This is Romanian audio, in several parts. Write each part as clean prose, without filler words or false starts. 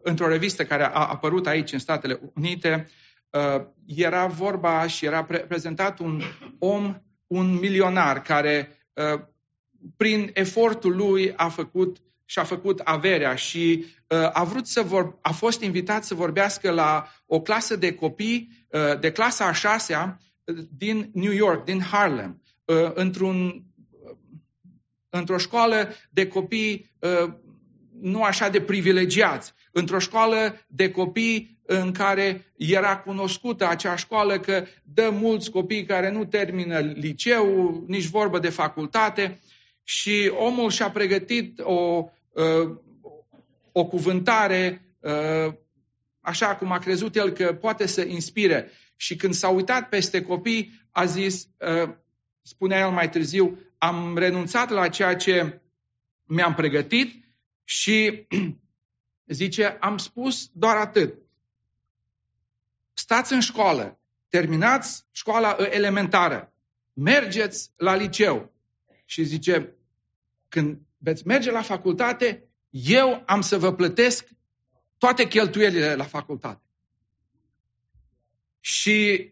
într-o revistă care a apărut aici în Statele Unite, era vorba și era prezentat un om, un milionar care prin efortul lui și-a făcut averea și a fost invitat să vorbească la o clasă de copii de clasa a 6-a din New York, din Harlem, într-o școală de copii nu așa de privilegiați, într-o școală de copii în care era cunoscută acea școală că dă mulți copii care nu termină liceu, nici vorbă de facultate, și omul și-a pregătit o cuvântare așa cum a crezut el că poate să inspire. Și când s-a uitat peste copii, a zis, spunea el mai târziu, am renunțat la ceea ce mi-am pregătit și zice, am spus doar atât. Stați în școală, terminați școala elementară, mergeți la liceu. Și zice, când veți merge la facultate, eu am să vă plătesc toate cheltuielile la facultate. Și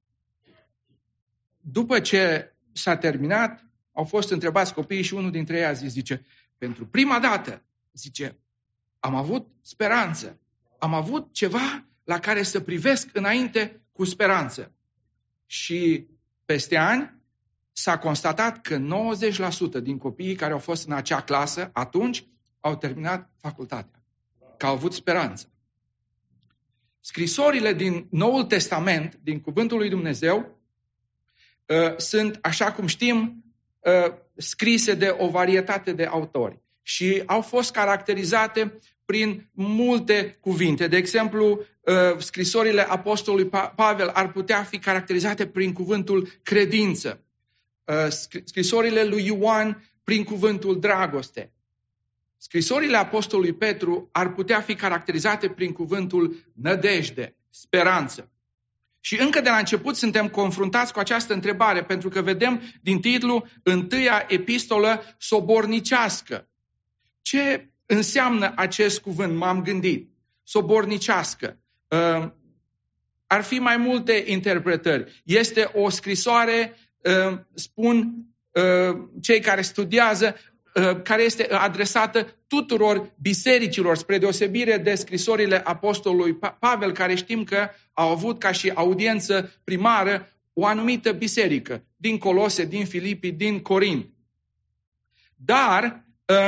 după ce s-a terminat, au fost întrebați copiii și unul dintre ei a zis, zice, pentru prima dată, zice, am avut speranță. Am avut ceva la care să privesc înainte cu speranță. Și peste ani s-a constatat că 90% din copiii care au fost în acea clasă atunci au terminat facultatea, că au avut speranță. Scrisorile din Noul Testament, din Cuvântul lui Dumnezeu, sunt, așa cum știm, scrise de o varietate de autori și au fost caracterizate prin multe cuvinte. De exemplu, scrisorile apostolului Pavel ar putea fi caracterizate prin cuvântul credință, scrisorile lui Ioan prin cuvântul dragoste. Scrisorile apostolului Petru ar putea fi caracterizate prin cuvântul nădejde, speranță. Și încă de la început suntem confruntați cu această întrebare, pentru că vedem din titlu întâia epistolă sobornicească. Ce înseamnă acest cuvânt? M-am gândit. Sobornicească. Ar fi mai multe interpretări. Este o scrisoare, spun cei care studiază, care este adresată tuturor bisericilor, spre deosebire de scrisorile apostolului Pavel, care știm că au avut ca și audiență primară o anumită biserică, din Colose, din Filipi, din Corint. Dar,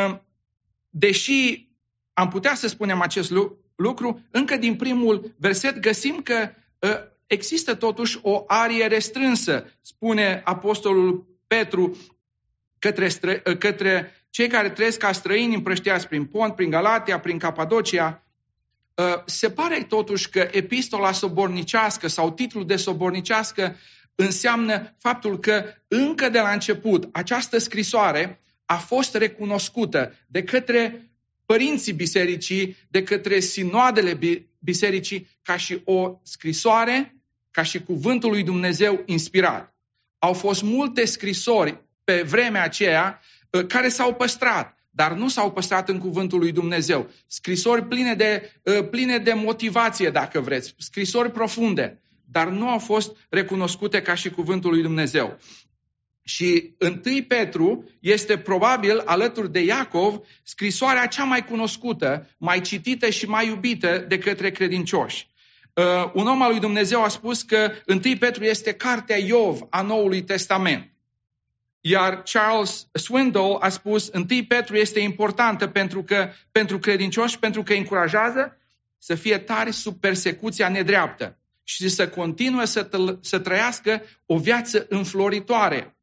deși am putea să spunem acest lucru, încă din primul verset găsim că există totuși o arie restrânsă, spune apostolul Petru, către cei care trăiesc ca străini împrăștiați prin Pont, prin Galatia, prin Capadocia. Se pare totuși că epistola sobornicească sau titlul de sobornicească înseamnă faptul că încă de la început această scrisoare a fost recunoscută de către părinții bisericii, de către sinoadele bisericii, ca și o scrisoare, ca și cuvântul lui Dumnezeu inspirat. Au fost multe scrisori pe vremea aceea care s-au păstrat, dar nu s-au păstrat în cuvântul lui Dumnezeu. Scrisori pline de motivație, dacă vreți, scrisori profunde, dar nu au fost recunoscute ca și cuvântul lui Dumnezeu. Și 1 Petru este probabil, alături de Iacov, scrisoarea cea mai cunoscută, mai citită și mai iubită de către credincioși. Un om al lui Dumnezeu a spus că 1 Petru este cartea Iov a Noului Testament. Iar Charles Swindoll a spus, 1 Petru este importantă pentru credincioși, pentru că încurajează să fie tari sub persecuția nedreaptă și să continue să trăiască o viață înfloritoare.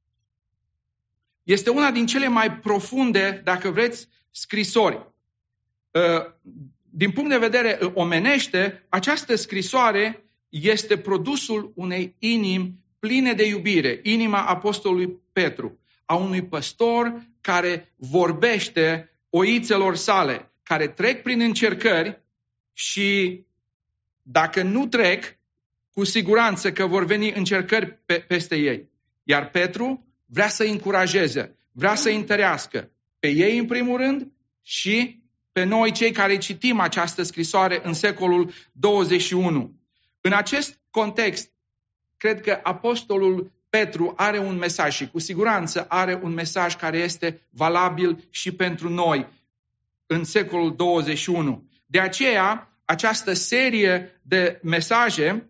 Este una din cele mai profunde, dacă vreți, scrisori. Din punct de vedere omenește, această scrisoare este produsul unei inimi pline de iubire, inima apostolului Petru, a unui păstor care vorbește oițelor sale, care trec prin încercări și dacă nu trec, cu siguranță că vor veni încercări peste ei. Iar Petru vrea să încurajeze, vrea să întărească pe ei în primul rând și pe noi, cei care citim această scrisoare în secolul 21. În acest context, cred că apostolul Petru are un mesaj și cu siguranță are un mesaj care este valabil și pentru noi în secolul 21. De aceea, această serie de mesaje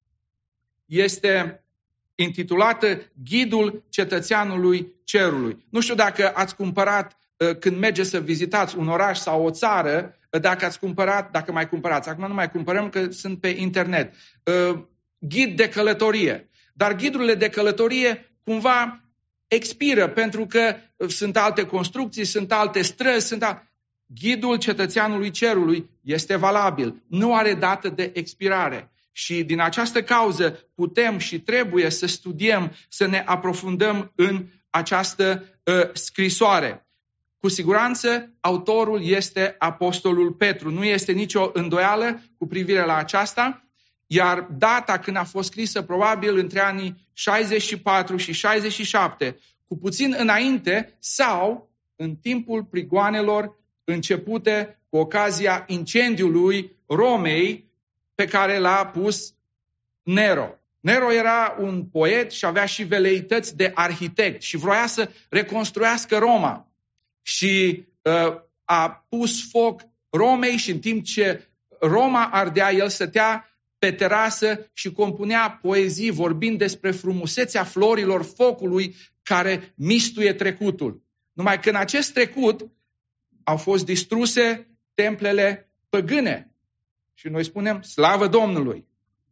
este intitulată Ghidul cetățeanului cerului. Nu știu dacă ați cumpărat, când mergeți să vizitați un oraș sau o țară, dacă mai cumpărați. Acum nu mai cumpărăm că sunt pe internet. Ghid de călătorie. Dar ghidurile de călătorie cumva expiră pentru că sunt alte construcții, sunt alte străzi, Ghidul cetățeanului cerului este valabil, nu are dată de expirare. Și din această cauză putem și trebuie să studiem, să ne aprofundăm în această scrisoare. Cu siguranță, autorul este apostolul Petru. Nu este nicio îndoială cu privire la aceasta, iar data când a fost scrisă probabil între anii 64 și 67, cu puțin înainte sau în timpul prigoanelor începute cu ocazia incendiului Romei pe care l-a pus Nero. Nero era un poet și avea și veleități de arhitect și vroia să reconstruiască Roma. Și a pus foc Romei și în timp ce Roma ardea, el stătea pe terasă și compunea poezii vorbind despre frumusețea florilor focului care mistuie trecutul. Numai că în acest trecut au fost distruse templele păgâne. Și noi spunem, slavă Domnului!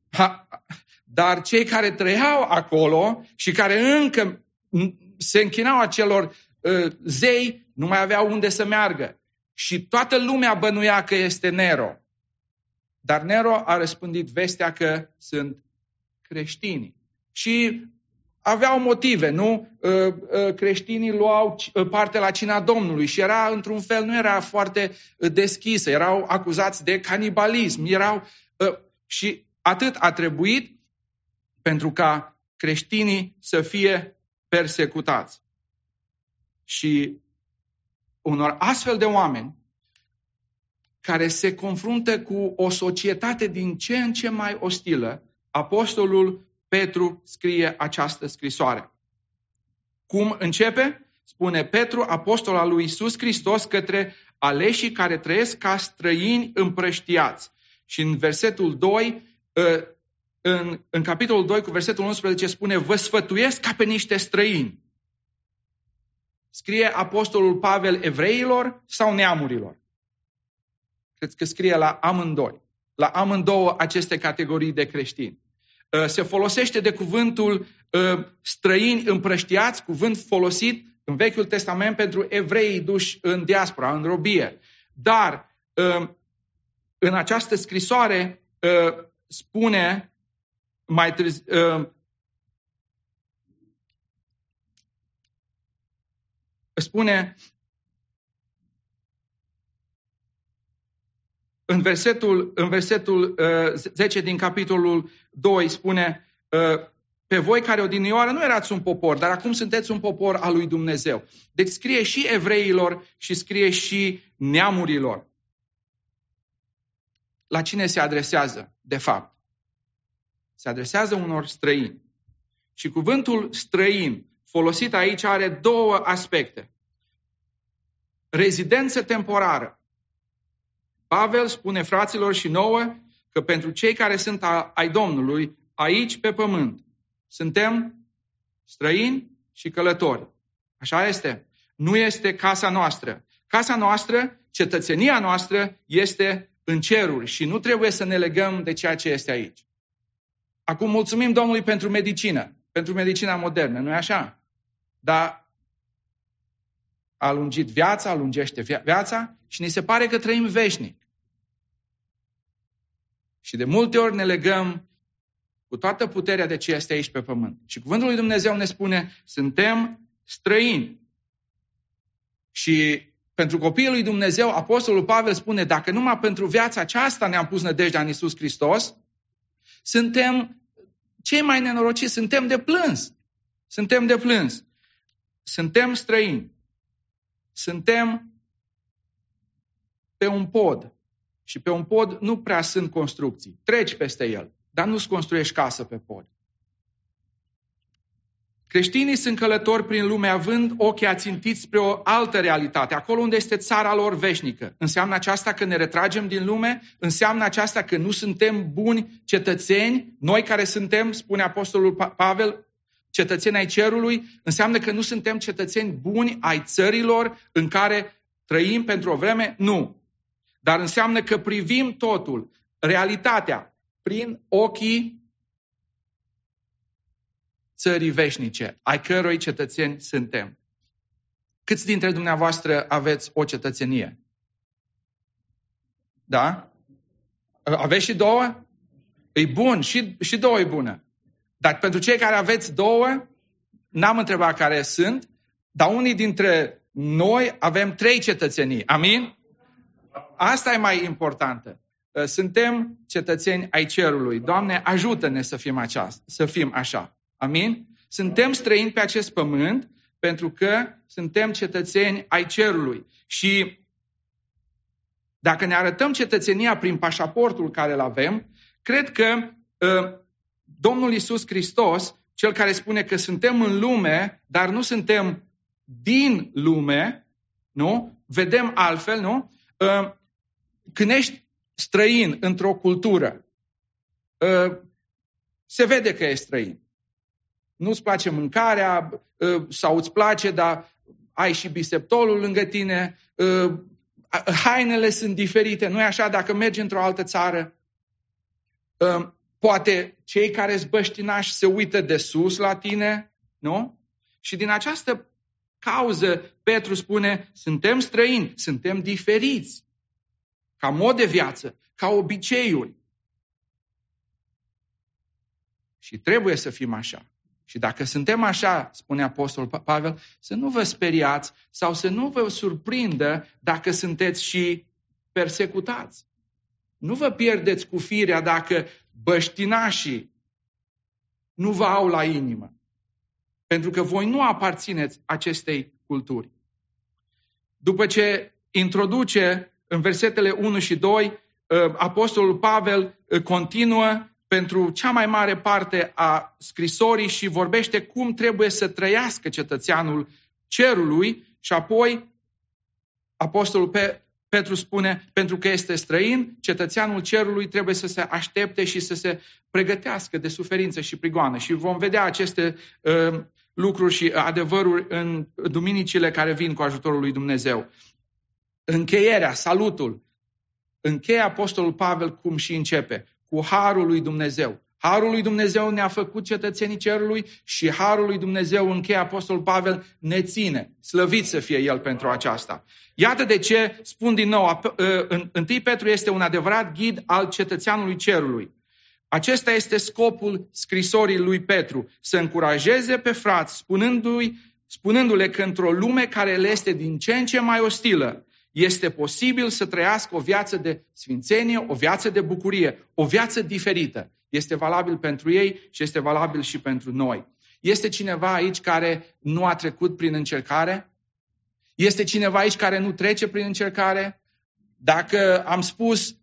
Dar cei care trăiau acolo și care încă se închinau acelor zei, nu mai aveau unde să meargă. Și toată lumea bănuia că este Nero. Dar Nero a răspândit vestea că sunt creștini. Și aveau motive, nu? Creștinii luau parte la cina Domnului și era, într-un fel, nu era foarte deschisă. Erau acuzați de canibalism. Și atât a trebuit pentru ca creștinii să fie persecutați. Și unor astfel de oameni care se confruntă cu o societate din ce în ce mai ostilă, apostolul Petru scrie această scrisoare. Cum începe? Spune Petru, apostol al lui Iisus Hristos, către aleșii care trăiesc ca străini împrăștiați. Și în versetul 2, în capitolul 2 cu versetul 11 spune, vă sfătuiesc ca pe niște străini. Scrie apostolul Pavel evreilor sau neamurilor? Cred că scrie la amândoi. La amândouă aceste categorii de creștini. Se folosește de cuvântul străini împrăștiați, cuvânt folosit în Vechiul Testament pentru evreii duși în diaspora, în robie. Dar în această scrisoare spune mai târziu, spune în versetul 10 din capitolul 2 spune pe voi care odinioară nu erați un popor, dar acum sunteți un popor al lui Dumnezeu. Deci scrie și evreilor și scrie și neamurilor. La cine se adresează, de fapt? Se adresează unor străini. Și cuvântul străin folosit aici are două aspecte. Rezidență temporară. Pavel spune fraților și nouă că pentru cei care sunt ai Domnului, aici pe pământ, suntem străini și călători. Așa este. Nu este casa noastră. Casa noastră, cetățenia noastră este în ceruri și nu trebuie să ne legăm de ceea ce este aici. Acum mulțumim Domnului pentru medicină, pentru medicina modernă, nu-i așa? Dar a lungit viața, alungește viața și ni se pare că trăim veșnic. Și de multe ori ne legăm cu toată puterea de ce este aici pe pământ. Și cuvântul lui Dumnezeu ne spune, suntem străini. Și pentru copiii lui Dumnezeu, apostolul Pavel spune, dacă numai pentru viața aceasta ne-am pus nădejdea în Iisus Hristos, suntem cei mai nenorociți, suntem de plâns. Suntem de plâns. Suntem străini. Suntem pe un pod. Și pe un pod nu prea sunt construcții. Treci peste el, dar nu-ți construiești casă pe pod. Creștinii sunt călători prin lume având ochii ațintiți spre o altă realitate, acolo unde este țara lor veșnică. Înseamnă aceasta că ne retragem din lume? Înseamnă aceasta că nu suntem buni cetățeni? Noi care suntem, spune Apostolul Pavel, cetățeni ai cerului? Înseamnă că nu suntem cetățeni buni ai țărilor în care trăim pentru o vreme? Nu. Dar înseamnă că privim totul, realitatea, prin ochii țării veșnice, ai cărui cetățeni suntem. Câți dintre dumneavoastră aveți o cetățenie? Da? Aveți și două? E bun, și două e bună. Dar pentru cei care aveți două, n-am întrebat care sunt, dar unii dintre noi avem 3 cetățenii. Amin? Asta e mai importantă. Suntem cetățeni ai cerului. Doamne, ajută-ne să fim așa. Amin? Suntem străini pe acest pământ pentru că suntem cetățeni ai cerului. Și dacă ne arătăm cetățenia prin pașaportul care îl avem, cred că Domnul Iisus Hristos, Cel care spune că suntem în lume, dar nu suntem din lume, nu? Vedem altfel, nu? Când ești străin într-o cultură, se vede că ești străin. Nu-ți place mâncarea sau îți place, dar ai și biseptolul lângă tine, hainele sunt diferite, nu e așa dacă mergi într-o altă țară? Poate cei care îți băștinași se uită de sus la tine, nu? Și din această cauză Petru spune, suntem străini, suntem diferiți, ca mod de viață, ca obiceiuri. Și trebuie să fim așa. Și dacă suntem așa, spune Apostolul Pavel, să nu vă speriați sau să nu vă surprindă dacă sunteți și persecutați. Nu vă pierdeți cu firea dacă băștinașii nu vă au la inimă. Pentru că voi nu aparțineți acestei culturi. După ce introduce în versetele 1 și 2, Apostolul Pavel continuă pentru cea mai mare parte a scrisorii și vorbește cum trebuie să trăiască cetățeanul cerului și apoi Apostolul Petru spune, pentru că este străin, cetățeanul cerului trebuie să se aștepte și să se pregătească de suferință și prigoană. Și vom vedea aceste lucruri și adevăruri în duminicile care vin cu ajutorul lui Dumnezeu. Încheierea, salutul, încheie Apostolul Pavel cum și începe, cu harul lui Dumnezeu. Harul lui Dumnezeu ne-a făcut cetățenii cerului și harul lui Dumnezeu, încheie Apostolul Pavel, ne ține. Slăvit să fie El pentru aceasta. Iată de ce, spun din nou, 1 Petru este un adevărat ghid al cetățeanului cerului. Acesta este scopul scrisorii lui Petru, să încurajeze pe frați, spunându-le că într-o lume care le este din ce în ce mai ostilă, este posibil să trăiască o viață de sfințenie, o viață de bucurie, o viață diferită. Este valabil pentru ei și este valabil și pentru noi. Este cineva aici care nu a trecut prin încercare? Este cineva aici care nu trece prin încercare? Dacă am spus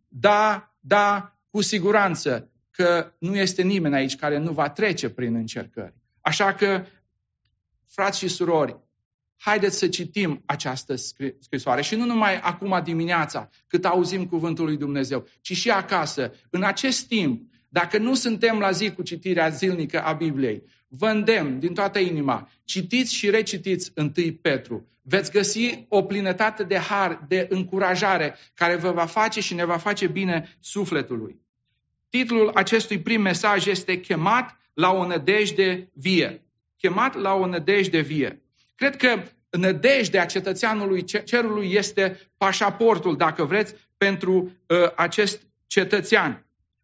da, cu siguranță că nu este nimeni aici care nu va trece prin încercări. Așa că, frați și surori, haideți să citim această scrisoare și nu numai acum dimineața, cât auzim cuvântul lui Dumnezeu, ci și acasă, în acest timp, dacă nu suntem la zi cu citirea zilnică a Bibliei, vă îndemn din toată inima, citiți și recitiți 1 Petru. Veți găsi o plinătate de har, de încurajare, care vă va face și ne va face bine sufletului. Titlul acestui prim mesaj este Chemat la o nădejde vie. Chemat la o nădejde vie. Cred că nădejdea cetățeanului cerului este pașaportul, dacă vreți, pentru acest cetățean.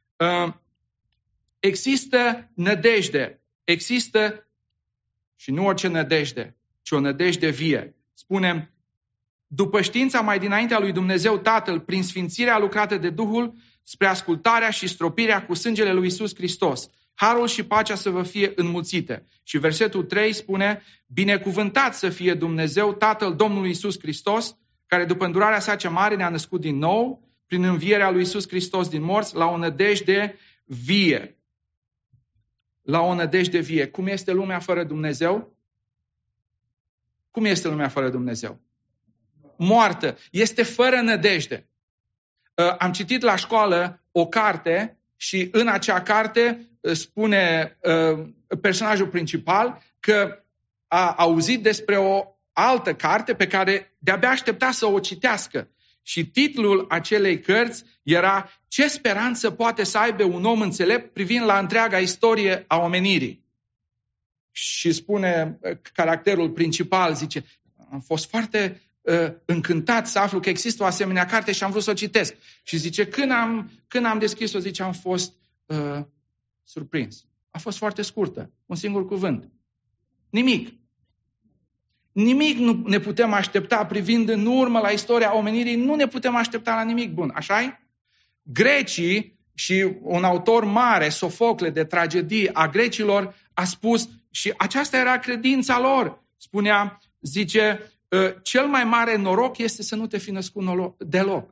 Există nădejde, există și nu orice nădejde, ci o nădejde vie. Spunem, după știința mai dinaintea lui Dumnezeu Tatăl, prin sfințirea lucrată de Duhul, spre ascultarea și stropirea cu sângele lui Iisus Hristos, harul și pacea să vă fie înmulțite. Și versetul 3 spune, binecuvântat să fie Dumnezeu, Tatăl Domnului Iisus Hristos, care după îndurarea sa cea mare ne-a născut din nou, prin învierea lui Iisus Hristos din morți, la o nădejde vie. La o nădejde vie. Cum este lumea fără Dumnezeu? Cum este lumea fără Dumnezeu? Moartă. Este fără nădejde. Am citit la școală o carte și în acea carte spune personajul principal că a auzit despre o altă carte pe care de-abia aștepta să o citească. Și titlul acelei cărți era Ce speranță poate să aibă un om înțelept privind la întreaga istorie a omenirii. Și spune caracterul principal, zice, am fost foarte încântat să aflu că există o asemenea carte și am vrut să o citesc. Și zice, când am deschis-o, zice, am fost surprins. A fost foarte scurtă, un singur cuvânt. Nimic. Nimic nu ne putem aștepta privind în urmă la istoria omenirii, nu ne putem aștepta la nimic bun. Așa-i? Grecii și un autor mare, Sofocle, de tragedii a grecilor, a spus, și aceasta era credința lor, spunea, zice, cel mai mare noroc este să nu te fi născut deloc.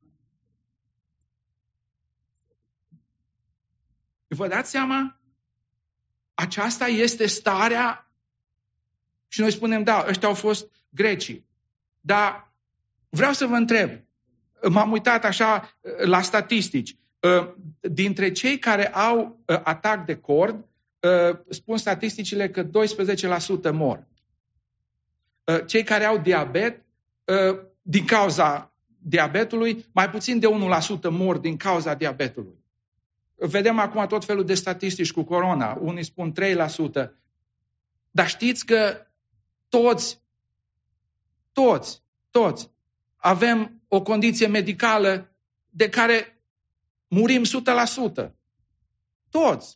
Vă dați seama? Aceasta este starea. Și noi spunem, da, ăștia au fost grecii. Dar vreau să vă întreb, m-am uitat așa la statistici. Dintre cei care au atac de cord, spun statisticile că 12% mor. Cei care au diabet, din cauza diabetului, mai puțin de 1% mor din cauza diabetului. Vedem acum tot felul de statistici cu corona. Unii spun 3%. Dar știți că toți avem o condiție medicală de care murim 100%. Toți.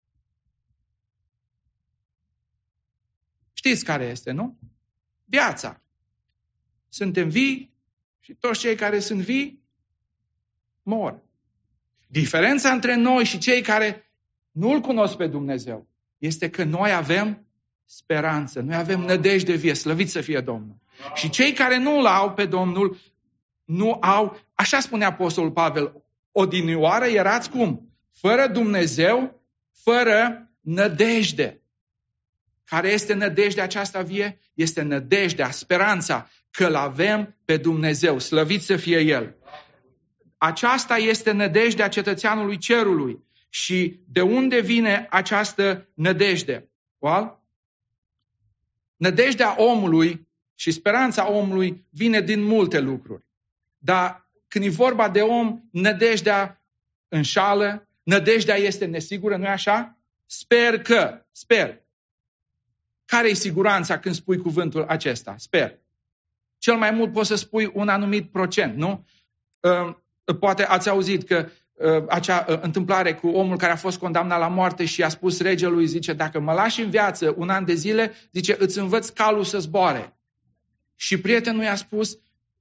Știți care este, nu? Viața. Suntem vii și toți cei care sunt vii mor. Diferența între noi și cei care nu-L cunosc pe Dumnezeu este că noi avem speranță, noi avem nădejde vie, slăvit să fie Domnul. Și cei care nu îl au pe Domnul, nu au, așa spune Apostolul Pavel, odinioară erați cum? Fără Dumnezeu, fără nădejde. Care este nădejdea aceasta vie? Este nădejdea, speranța că îl avem pe Dumnezeu, slăvit să fie El. Aceasta este nădejdea cetățeanului cerului. Și de unde vine această nădejde? Well? Nădejdea omului și speranța omului vine din multe lucruri. Dar când e vorba de om, nădejdea înșală, nădejdea este nesigură, nu-i așa? Sper. Care e siguranța când spui cuvântul acesta? Sper. Cel mai mult poți să spui un anumit procent, nu? Poate ați auzit că acea întâmplare cu omul care a fost condamnat la moarte și a spus regelui, zice, dacă mă lași în viață 1 an de zile, zice, îți învăț calul să zboare. Și prietenul i-a spus,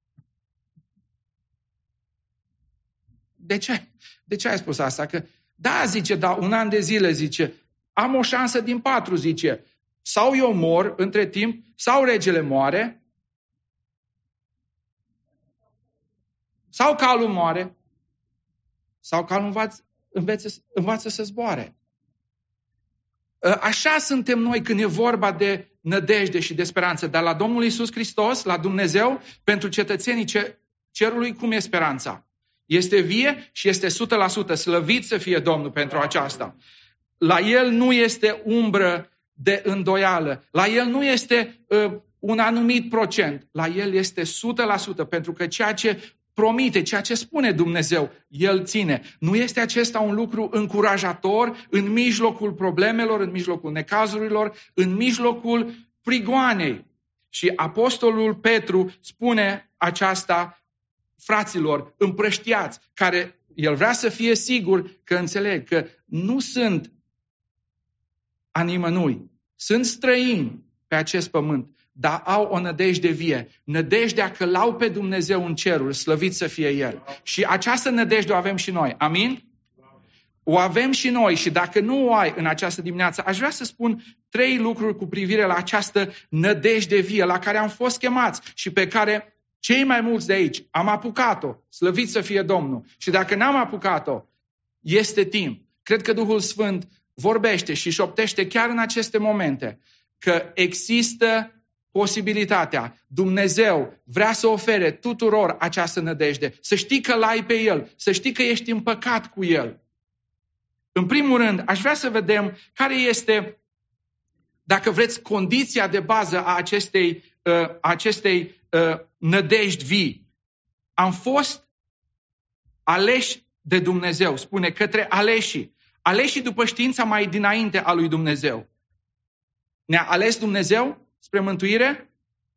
de ce? De ce ai spus asta? Că, da, zice, da, 1 an de zile, zice, am o șansă din 4, zice, sau eu mor între timp, sau regele moare, sau calul moare, sau calul învață să zboare. Așa suntem noi când e vorba de nădejde și de speranță. Dar la Domnul Iisus Hristos, la Dumnezeu, pentru cetățenii cerului, cum e speranța? Este vie și este 100%. Slăvit să fie Domnul pentru aceasta. La El nu este umbră de îndoială. La El nu este un anumit procent. La El este 100%, pentru că ceea ce promite, ceea ce spune Dumnezeu, El ține. Nu este acesta un lucru încurajator în mijlocul problemelor, în mijlocul necazurilor, în mijlocul prigoanei. Și Apostolul Petru spune aceasta, fraților, împrăștiați, care el vrea să fie sigur că înțeleg că nu sunt a nimănui, sunt străini pe acest pământ, dar au o nădejde vie. Nădejdea că l-au pe Dumnezeu în cerul, slăvit să fie El. Și această nădejde o avem și noi. Amin? O avem și noi și dacă nu o ai în această dimineață, aș vrea să spun 3 lucruri cu privire la această nădejde vie la care am fost chemați și pe care Cei mai mulți de aici am apucat-o, slăvit să fie Domnul. Și dacă n-am apucat-o, este timp. Cred că Duhul Sfânt vorbește și șoptește chiar în aceste momente că există posibilitatea. Dumnezeu vrea să ofere tuturor această nădejde. Să știi că l-ai pe El, să știi că ești împăcat cu El. În primul rând, aș vrea să vedem care este, dacă vreți, condiția de bază a acestei nădejdi vii. Am fost aleși de Dumnezeu, spune, către aleșii după știința mai dinainte a lui Dumnezeu. Ne-a ales Dumnezeu spre mântuire?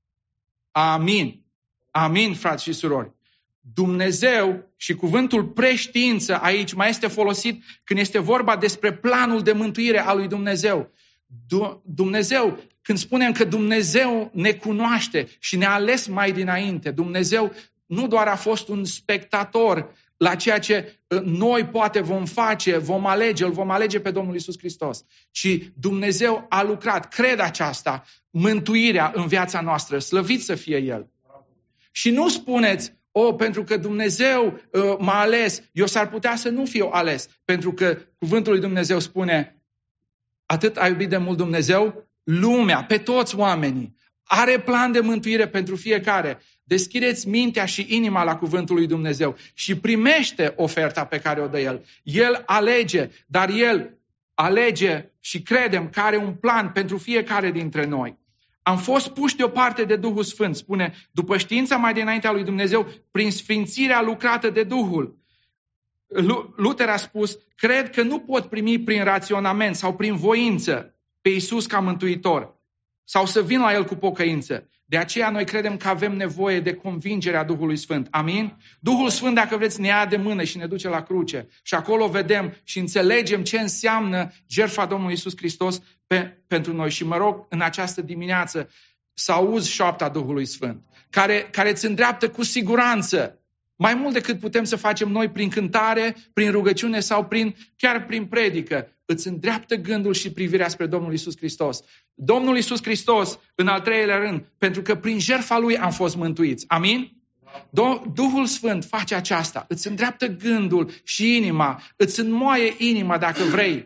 Amin. Amin, frați și surori. Dumnezeu și cuvântul preștiință aici mai este folosit când este vorba despre planul de mântuire a lui Dumnezeu. Dumnezeu, când spunem că Dumnezeu ne cunoaște și ne-a ales mai dinainte, Dumnezeu nu doar a fost un spectator la ceea ce noi poate vom face, îl vom alege pe Domnul Iisus Hristos, ci Dumnezeu a lucrat, cred aceasta, mântuirea în viața noastră, slăvit să fie El. Și nu spuneți, pentru că Dumnezeu m-a ales, eu s-ar putea să nu fiu ales, pentru că cuvântul lui Dumnezeu spune, atât a iubit de mult Dumnezeu, lumea, pe toți oamenii, are plan de mântuire pentru fiecare. Deschideți mintea și inima la cuvântul lui Dumnezeu și primește oferta pe care o dă El. El alege, dar El alege și credem că are un plan pentru fiecare dintre noi. Am fost puși deoparte de Duhul Sfânt, spune, după știința mai dinaintea lui Dumnezeu, prin sfințirea lucrată de Duhul. Luther a spus, cred că nu pot primi prin raționament sau prin voință pe Iisus ca mântuitor sau să vin la El cu pocăință. De aceea noi credem că avem nevoie de convingerea Duhului Sfânt. Amin? Duhul Sfânt, dacă vreți, ne ia de mână și ne duce la cruce. Și acolo vedem și înțelegem ce înseamnă jertfa Domnului Iisus Hristos pentru noi. Și mă rog în această dimineață să auzi șoapta Duhului Sfânt, care îți îndreaptă cu siguranță, mai mult decât putem să facem noi prin cântare, prin rugăciune sau chiar prin predică. Îți îndreaptă gândul și privirea spre Domnul Iisus Hristos. Domnul Iisus Hristos, în al treilea rând, pentru că prin jertfa Lui am fost mântuiți. Amin? Duhul Sfânt face aceasta. Îți îndreaptă gândul și inima. Îți înmoaie inima, dacă vrei,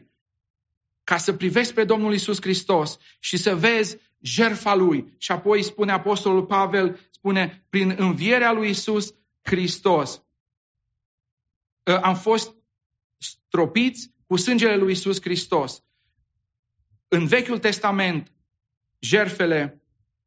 ca să privești spre Domnul Iisus Hristos și să vezi jertfa Lui. Și apoi spune Apostolul Pavel, spune, prin învierea lui Iisus Hristos am fost stropiți cu sângele lui Iisus Hristos. În Vechiul Testament, jertfele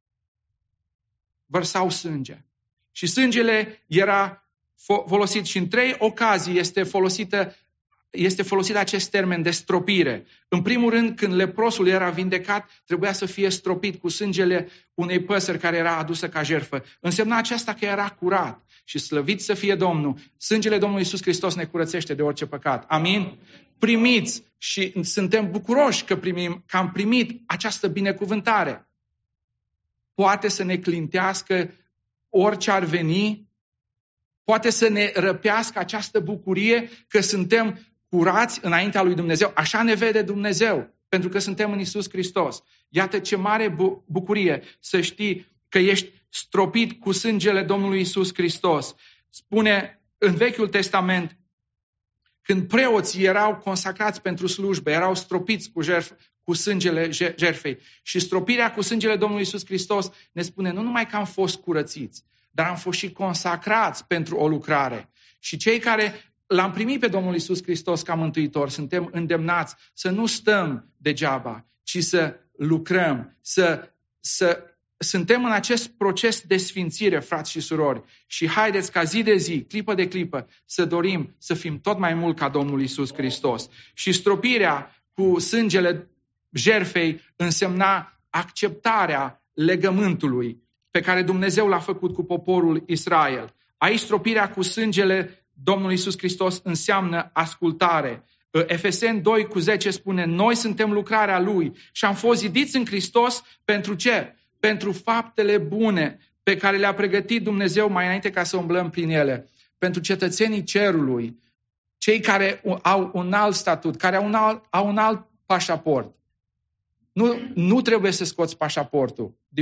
vărsau sânge. Și sângele era folosit și în 3 ocazii este folosit acest termen de stropire. În primul rând, când leprosul era vindecat, trebuia să fie stropit cu sângele unei păsări care era adusă ca jertfă. Însemna aceasta că era curat. Și slăvit să fie Domnul. Sângele Domnului Iisus Hristos ne curățește de orice păcat. Amin? Primiți și suntem bucuroși că am primit această binecuvântare. Poate să ne clintească orice ar veni, poate să ne răpească această bucurie că suntem curați înaintea lui Dumnezeu. Așa ne vede Dumnezeu, pentru că suntem în Iisus Hristos. Iată ce mare bucurie să știi că ești stropit cu sângele Domnului Iisus Hristos. Spune în Vechiul Testament, când preoții erau consacrați pentru slujbă, erau stropiți cu sângele jertfei. Și stropirea cu sângele Domnului Iisus Hristos ne spune nu numai că am fost curățiți, dar am fost și consacrați pentru o lucrare. Și cei care l-am primit pe Domnul Iisus Hristos ca mântuitor, suntem îndemnați să nu stăm degeaba, ci să lucrăm, să suntem în acest proces de sfințire, frați și surori. Și haideți ca zi de zi, clipă de clipă, să dorim să fim tot mai mult ca Domnul Iisus Hristos. Și stropirea cu sângele jertfei însemna acceptarea legământului pe care Dumnezeu l-a făcut cu poporul Israel. Aici stropirea cu sângele Domnului Iisus Hristos înseamnă ascultare. Efeseni 2:10 spune, noi suntem lucrarea Lui și am fost zidiți în Hristos pentru ce? Pentru faptele bune pe care le-a pregătit Dumnezeu mai înainte ca să umblăm prin ele. Pentru cetățenii cerului, cei care au un alt statut, care au un alt pașaport. Nu trebuie să scoți pașaportul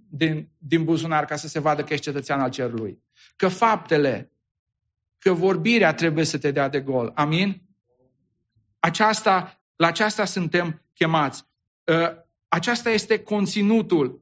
din buzunar ca să se vadă că ești cetățean al cerului. Că faptele, că vorbirea trebuie să te dea de gol. Amin? La aceasta suntem chemați. Aceasta este conținutul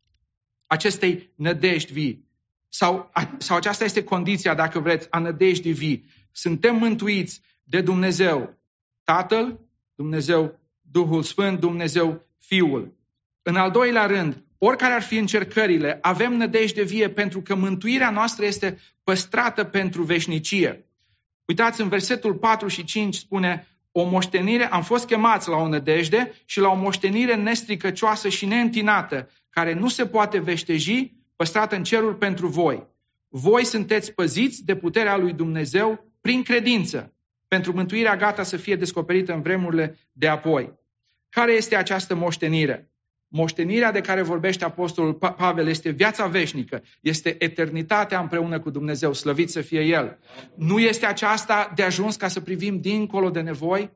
acestei nădejdi vii. Sau aceasta este condiția, dacă vreți, a nădejdii vii. Suntem mântuiți de Dumnezeu Tatăl, Dumnezeu Duhul Sfânt, Dumnezeu Fiul. În al doilea rând, oricare ar fi încercările, avem nădejde vie pentru că mântuirea noastră este păstrată pentru veșnicie. Uitați, în versetul 4 și 5 spune: o moștenire, am fost chemați la o nădejde și la o moștenire nestricăcioasă și neîntinată, care nu se poate veșteji, păstrată în ceruri pentru voi. Voi sunteți păziți de puterea lui Dumnezeu prin credință, pentru mântuirea gata să fie descoperită în vremurile de apoi. Care este această moștenire? Moștenirea de care vorbește Apostolul Pavel este viața veșnică, este eternitatea împreună cu Dumnezeu, slăvit să fie El. Nu este aceasta de ajuns ca să privim dincolo de nevoi?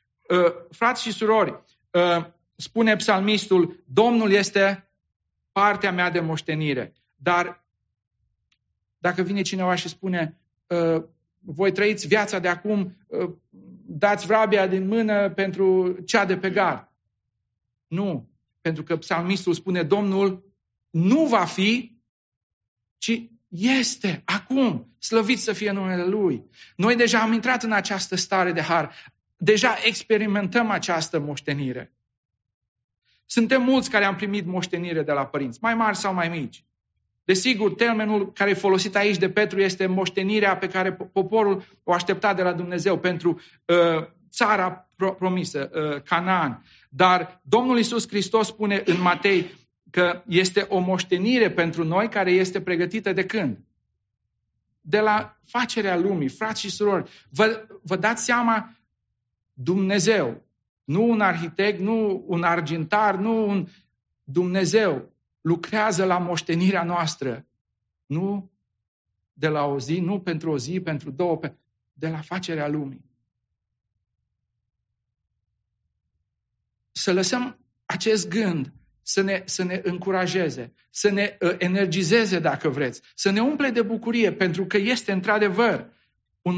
Frați și surori, spune psalmistul, Domnul este partea mea de moștenire. Dar dacă vine cineva și spune, voi trăiți viața de acum, dați vrabia din mână pentru cea de pe gard. Nu, pentru că psalmistul spune, Domnul nu va fi, ci este acum, slăvit să fie numele Lui. Noi deja am intrat în această stare de har, deja experimentăm această moștenire. Suntem mulți care am primit moștenire de la părinți, mai mari sau mai mici. Desigur, termenul care e folosit aici de Petru este moștenirea pe care poporul o aștepta de la Dumnezeu pentru țara promisă, Canaan. Dar Domnul Iisus Hristos spune în Matei că este o moștenire pentru noi care este pregătită de când? De la facerea lumii, frați și surori. Vă dați seama, Dumnezeu, nu un arhitect, nu un argintar, nu un Dumnezeu, lucrează la moștenirea noastră. Nu de la o zi, nu pentru o zi, pentru două, de la facerea lumii. Să lăsăm acest gând să ne încurajeze, să ne energizeze, dacă vreți, să ne umple de bucurie, pentru că este într-adevăr un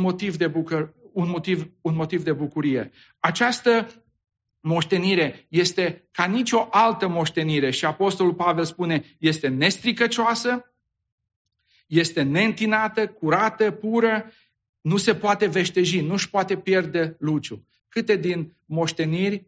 motiv de bucurie. Această moștenire este ca nicio altă moștenire și Apostolul Pavel spune, este nestricăcioasă, este neîntinată, curată, pură, nu se poate veșteji, nu își poate pierde luciul. Câte din moșteniri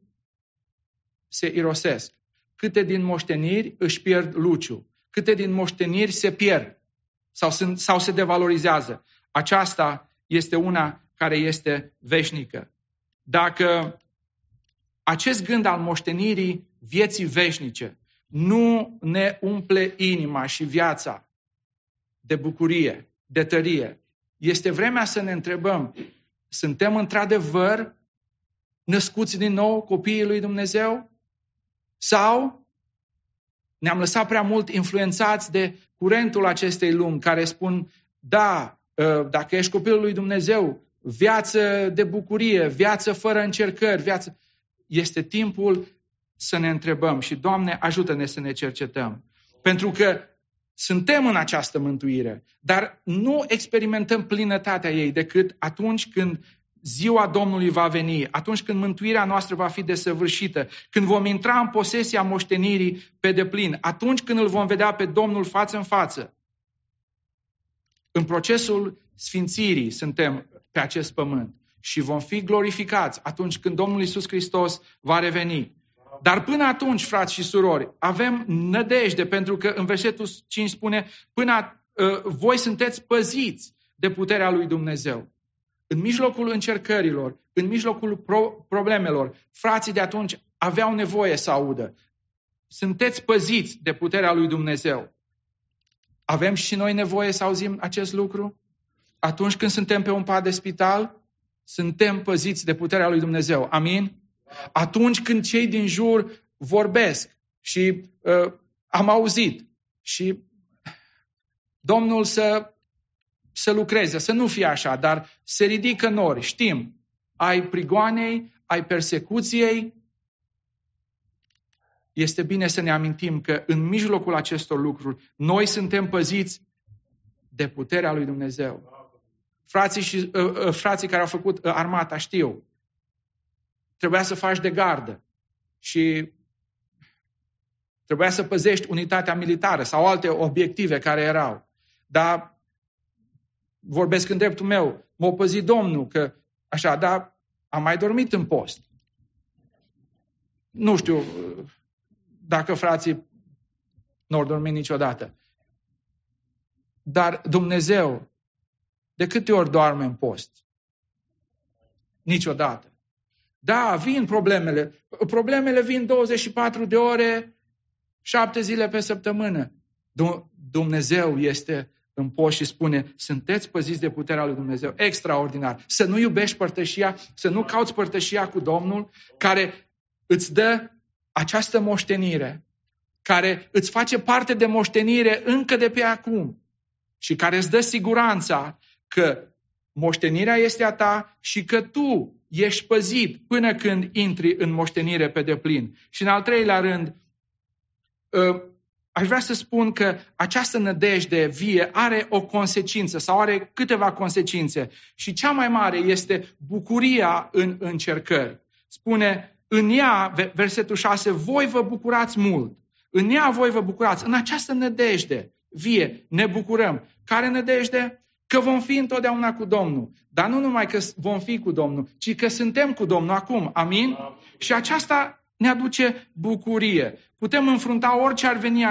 se irosesc, câte din moșteniri își pierd luciul, câte din moșteniri se pierd sau se devalorizează. Aceasta este una care este veșnică. Dacă acest gând al moștenirii vieții veșnice nu ne umple inima și viața de bucurie, de tărie, este vremea să ne întrebăm, suntem într-adevăr născuți din nou copiii lui Dumnezeu? Sau ne-am lăsat prea mult influențați de curentul acestei lumi care spun, da, dacă ești copilul lui Dumnezeu, viață de bucurie, viață fără încercări, viață... Este timpul să ne întrebăm și, Doamne, ajută-ne să ne cercetăm. Pentru că suntem în această mântuire, dar nu experimentăm plinătatea ei decât atunci când ziua Domnului va veni, atunci când mântuirea noastră va fi desăvârșită, când vom intra în posesia moștenirii pe deplin, atunci când îl vom vedea pe Domnul față în față. În procesul sfințirii suntem pe acest pământ și vom fi glorificați atunci când Domnul Iisus Hristos va reveni. Dar până atunci, frați și surori, avem nădejde, pentru că în versetul 5 spune, voi sunteți păziți de puterea lui Dumnezeu. În mijlocul încercărilor, în mijlocul problemelor, frații de atunci aveau nevoie să audă. Sunteți păziți de puterea lui Dumnezeu. Avem și noi nevoie să auzim acest lucru? Atunci când suntem pe un pat de spital, suntem păziți de puterea lui Dumnezeu. Amin? Atunci când cei din jur vorbesc și am auzit și Domnul să lucreze, să nu fie așa, dar se ridică nori, știm, ai prigoanei, ai persecuției, este bine să ne amintim că în mijlocul acestor lucruri, noi suntem păziți de puterea lui Dumnezeu. Frații care au făcut armata știu. Trebuia să faci de gardă și trebuia să păzești unitatea militară sau alte obiective care erau. Dar vorbesc în dreptul meu, m-a păzit Domnul că așa, dar am mai dormit în post. Nu știu dacă frații n-au dormit niciodată. Dar Dumnezeu, de câte ori doarme în post? Niciodată. Da, vin problemele. Problemele vin 24 de ore, 7 zile pe săptămână. Dumnezeu este în post și spune, sunteți păziți de puterea lui Dumnezeu. Extraordinar. Să nu iubești părtășia, să nu cauți părtășia cu Domnul, care îți dă această moștenire, care îți face parte de moștenire încă de pe acum și care îți dă siguranța că moștenirea este a ta și că tu ești păzit până când intri în moștenire pe deplin. Și în al treilea rând, aș vrea să spun că această nădejde vie are o consecință sau are câteva consecințe. Și cea mai mare este bucuria în încercări. Spune, în ea, versetul 6, voi vă bucurați mult. În ea voi vă bucurați. În această nădejde vie ne bucurăm. Care nădejde? Că vom fi întotdeauna cu Domnul. Dar nu numai că vom fi cu Domnul, ci că suntem cu Domnul acum. Amin? Și aceasta ne aduce bucurie. Putem înfrunta orice ar veni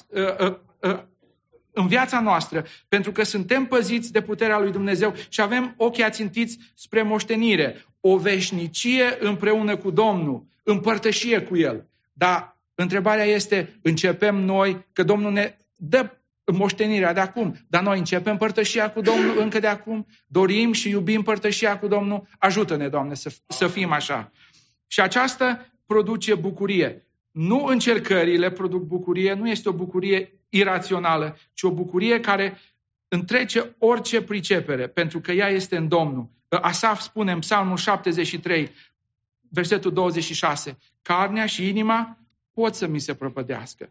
în viața noastră, pentru că suntem păziți de puterea lui Dumnezeu și avem ochii ațintiți spre moștenire. O veșnicie împreună cu Domnul, împărtășie cu El. Dar întrebarea este, începem noi, că Domnul ne dă moștenirea de acum, dar noi începem părtășia cu Domnul încă de acum, dorim și iubim părtășia cu Domnul, ajută-ne, Doamne, să fim așa. Și aceasta produce bucurie. Nu încercările produc bucurie, nu este o bucurie irațională, ci o bucurie care întrece orice pricepere, pentru că ea este în Domnul. Asaf spune în Psalmul 73, versetul 26, carnea și inima pot să mi se prăpădească.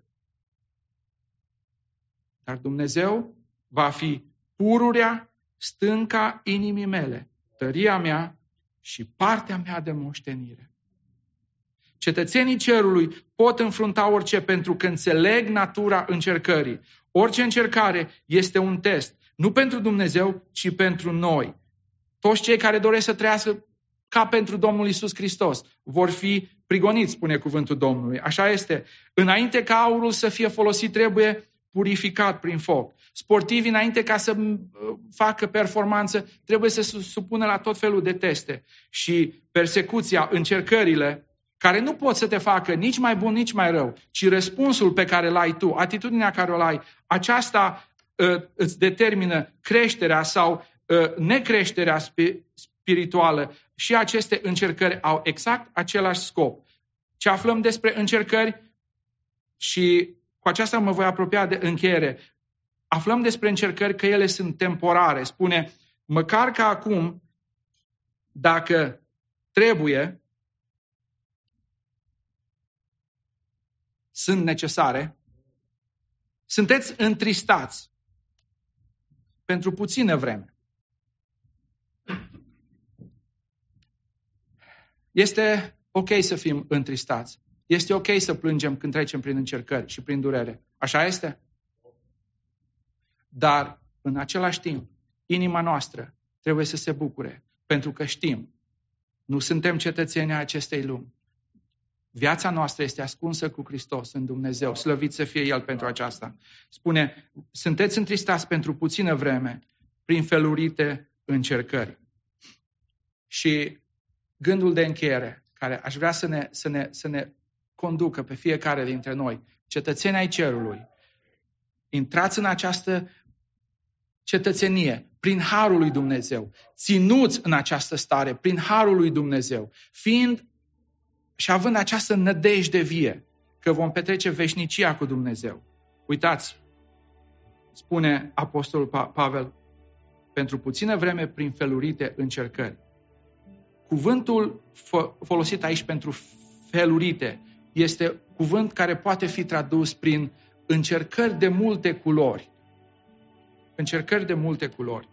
Dar Dumnezeu va fi pururea, stânca inimii mele, tăria mea și partea mea de moștenire. Cetățenii cerului pot înfrunta orice pentru că înțeleg natura încercării. Orice încercare este un test, nu pentru Dumnezeu, ci pentru noi. Toți cei care doresc să trăiască ca pentru Domnul Iisus Hristos vor fi prigoniți, spune cuvântul Domnului. Așa este. Înainte ca aurul să fie folosit, trebuie purificat prin foc. Sportivii, înainte ca să facă performanță, trebuie să se supună la tot felul de teste. Și persecuția, încercările, care nu pot să te facă nici mai bun, nici mai rău, ci răspunsul pe care îl ai tu, atitudinea care o ai, aceasta îți determină creșterea sau necreșterea spirituală. Și aceste încercări au exact același scop. Ce aflăm despre încercări și cu aceasta mă voi apropia de încheiere. Aflăm despre încercări că ele sunt temporare. Spune, măcar că acum, dacă trebuie, sunt necesare, sunteți întristați pentru puțină vreme. Este ok să fim întristați. Este ok să plângem când trecem prin încercări și prin durere. Așa este? Dar, în același timp, inima noastră trebuie să se bucure, pentru că știm, nu suntem cetățeni ai acestei lumi. Viața noastră este ascunsă cu Hristos în Dumnezeu. Slăvit să fie El pentru aceasta. Spune, sunteți întristați pentru puțină vreme prin felurite încercări. Și gândul de încheiere, care aș vrea să ne conducă pe fiecare dintre noi, cetățenii ai cerului, intrați în această cetățenie prin harul lui Dumnezeu, ținuți în această stare prin harul lui Dumnezeu, fiind și având această nădejde vie că vom petrece veșnicia cu Dumnezeu. Uitați, spune Apostolul Pavel, pentru puțină vreme prin felurite încercări. Cuvântul folosit aici pentru felurite este cuvânt care poate fi tradus prin încercări de multe culori. Încercări de multe culori.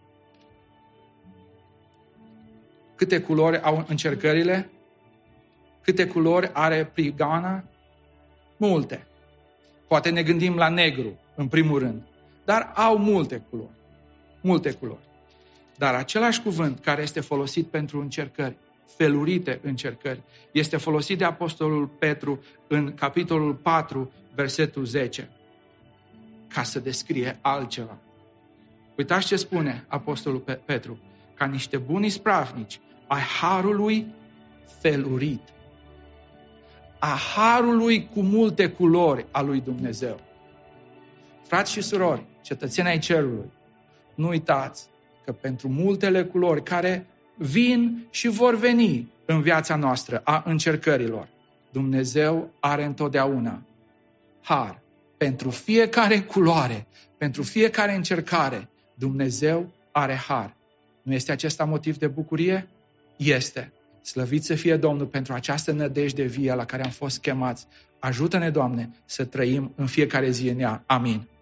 Câte culori au încercările? Câte culori are prigana? Multe. Poate ne gândim la negru, în primul rând. Dar au multe culori. Multe culori. Dar același cuvânt care este folosit pentru încercări, felurite încercări, este folosit de Apostolul Petru în capitolul 4, versetul 10, ca să descrie altceva. Uitați ce spune Apostolul Petru: ca niște buni ispravnici ai harului felurit, a harului cu multe culori a lui Dumnezeu. Frați și surori, cetățeni ai cerului, nu uitați că pentru multele culori care vin și vor veni în viața noastră a încercărilor, Dumnezeu are întotdeauna har. Pentru fiecare culoare, pentru fiecare încercare, Dumnezeu are har. Nu este acesta motiv de bucurie? Este. Slăvit să fie Domnul pentru această nădejde vie la care am fost chemați. Ajută-ne, Doamne, să trăim în fiecare zi în ea. Amin.